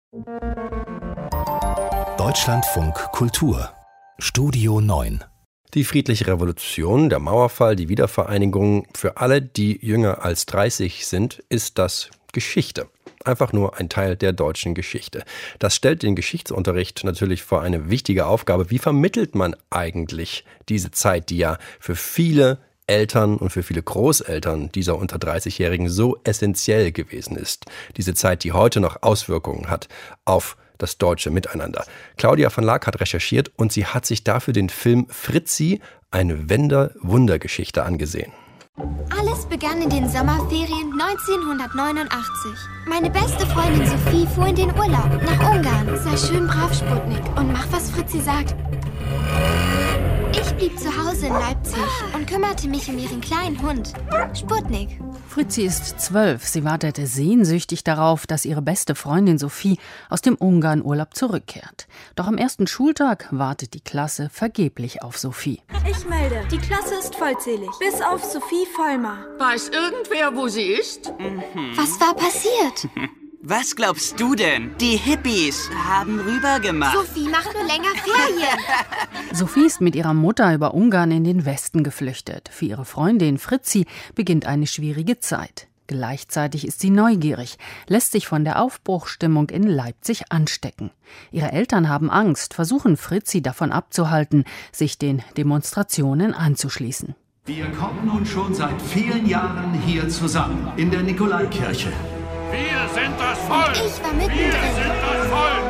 Deutschlandfunk Kultur Studio 9. Die friedliche Revolution, der Mauerfall, die Wiedervereinigung, für alle, die jünger als 30 sind, ist das Geschichte. Einfach nur ein Teil der deutschen Geschichte. Das stellt den Geschichtsunterricht natürlich vor eine wichtige Aufgabe. Wie vermittelt man eigentlich diese Zeit, die ja für viele Eltern und für viele Großeltern dieser unter 30-Jährigen so essentiell gewesen ist? Diese Zeit, die heute noch Auswirkungen hat auf das deutsche Miteinander. Claudia van Laak hat recherchiert und sie hat sich dafür den Film Fritzi, eine Wundergeschichte angesehen. Alles begann in den Sommerferien 1989. Meine beste Freundin Sophie fuhr in den Urlaub nach Ungarn. Sei schön brav, Sputnik, und mach, was Fritzi sagt. Ich blieb zu Hause in Leipzig und kümmerte mich um ihren kleinen Hund, Sputnik. Fritzi ist 12. Sie wartete sehnsüchtig darauf, dass ihre beste Freundin Sophie aus dem Ungarn-Urlaub zurückkehrt. Doch am ersten Schultag wartet die Klasse vergeblich auf Sophie. Ich melde, die Klasse ist vollzählig, bis auf Sophie Vollmer. Weiß irgendwer, wo sie ist? Was war passiert? Was glaubst du denn? Die Hippies haben rübergemacht. Sophie macht nur länger Ferien. Sophie ist mit ihrer Mutter über Ungarn in den Westen geflüchtet. Für ihre Freundin Fritzi beginnt eine schwierige Zeit. Gleichzeitig ist sie neugierig, lässt sich von der Aufbruchsstimmung in Leipzig anstecken. Ihre Eltern haben Angst, versuchen Fritzi davon abzuhalten, sich den Demonstrationen anzuschließen. Wir kommen nun schon seit vielen Jahren hier zusammen, in der Nikolaikirche. Wir sind das Volk! Und ich war mittendrin. Wir sind das Volk!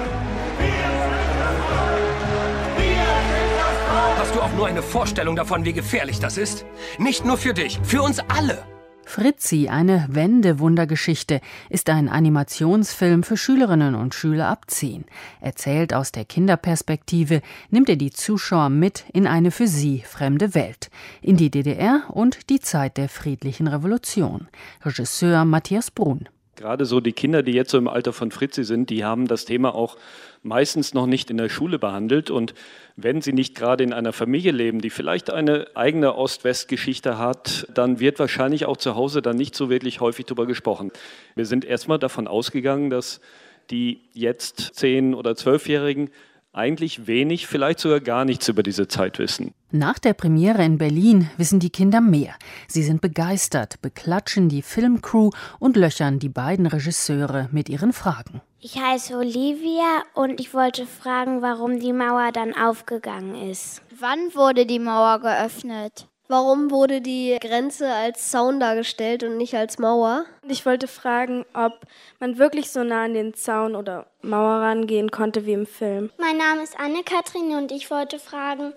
Hast du auch nur eine Vorstellung davon, wie gefährlich das ist? Nicht nur für dich, für uns alle! Fritzi, eine Wendewundergeschichte, ist ein Animationsfilm für Schülerinnen und Schüler ab 10. Erzählt aus der Kinderperspektive, nimmt er die Zuschauer mit in eine für sie fremde Welt. In die DDR und die Zeit der friedlichen Revolution. Regisseur Matthias Brun. Gerade so die Kinder, die jetzt so im Alter von Fritzi sind, die haben das Thema auch meistens noch nicht in der Schule behandelt. Und wenn sie nicht gerade in einer Familie leben, die vielleicht eine eigene Ost-West-Geschichte hat, dann wird wahrscheinlich auch zu Hause dann nicht so wirklich häufig darüber gesprochen. Wir sind erstmal davon ausgegangen, dass die jetzt 10- oder 12-Jährigen eigentlich wenig, vielleicht sogar gar nichts über diese Zeit wissen. Nach der Premiere in Berlin wissen die Kinder mehr. Sie sind begeistert, beklatschen die Filmcrew und löchern die beiden Regisseure mit ihren Fragen. Ich heiße Olivia und ich wollte fragen, warum die Mauer dann aufgegangen ist. Wann wurde die Mauer geöffnet? Warum wurde die Grenze als Zaun dargestellt und nicht als Mauer? Ich wollte fragen, ob man wirklich so nah an den Zaun oder Mauer rangehen konnte wie im Film. Mein Name ist Anne-Kathrin und ich wollte fragen,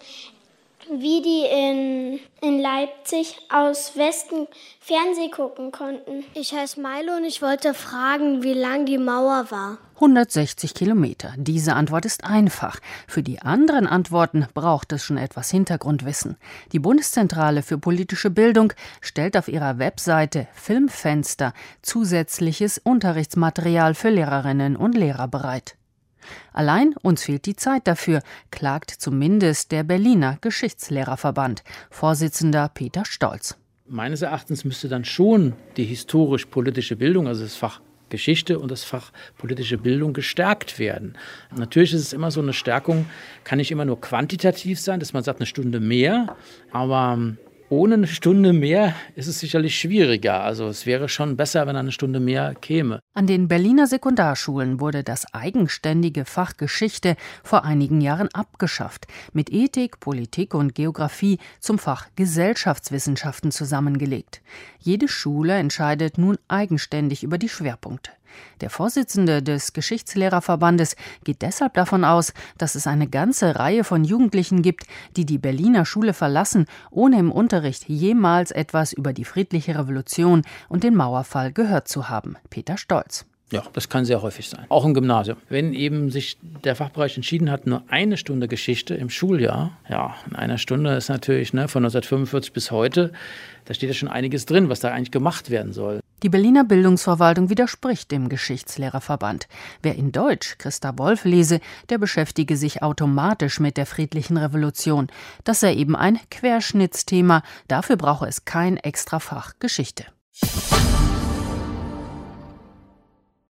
wie die in Leipzig aus Westen Fernsehen gucken konnten. Ich heiße Milo und ich wollte fragen, wie lang die Mauer war. 160 Kilometer. Diese Antwort ist einfach. Für die anderen Antworten braucht es schon etwas Hintergrundwissen. Die Bundeszentrale für politische Bildung stellt auf ihrer Webseite Filmfenster zusätzliches Unterrichtsmaterial für Lehrerinnen und Lehrer bereit. Allein uns fehlt die Zeit dafür, klagt zumindest der Berliner Geschichtslehrerverband, Vorsitzender Peter Stolz. Meines Erachtens müsste dann schon die historisch-politische Bildung, also das Fach Geschichte und das Fach politische Bildung gestärkt werden. Natürlich ist es immer so, eine Stärkung kann nicht immer nur quantitativ sein, dass man sagt, eine Stunde mehr, aber ohne eine Stunde mehr ist es sicherlich schwieriger. Also es wäre schon besser, wenn eine Stunde mehr käme. An den Berliner Sekundarschulen wurde das eigenständige Fach Geschichte vor einigen Jahren abgeschafft, mit Ethik, Politik und Geografie zum Fach Gesellschaftswissenschaften zusammengelegt. Jede Schule entscheidet nun eigenständig über die Schwerpunkte. Der Vorsitzende des Geschichtslehrerverbandes geht deshalb davon aus, dass es eine ganze Reihe von Jugendlichen gibt, die die Berliner Schule verlassen, ohne im Unterricht jemals etwas über die friedliche Revolution und den Mauerfall gehört zu haben. Peter Stolz. Ja, das kann sehr häufig sein. Auch im Gymnasium. Wenn eben sich der Fachbereich entschieden hat, nur eine Stunde Geschichte im Schuljahr, ja, in einer Stunde ist natürlich von 1945 bis heute, da steht ja schon einiges drin, was da eigentlich gemacht werden soll. Die Berliner Bildungsverwaltung widerspricht dem Geschichtslehrerverband. Wer in Deutsch Christa Wolf lese, der beschäftige sich automatisch mit der friedlichen Revolution. Das sei eben ein Querschnittsthema, dafür brauche es kein Extrafach Geschichte.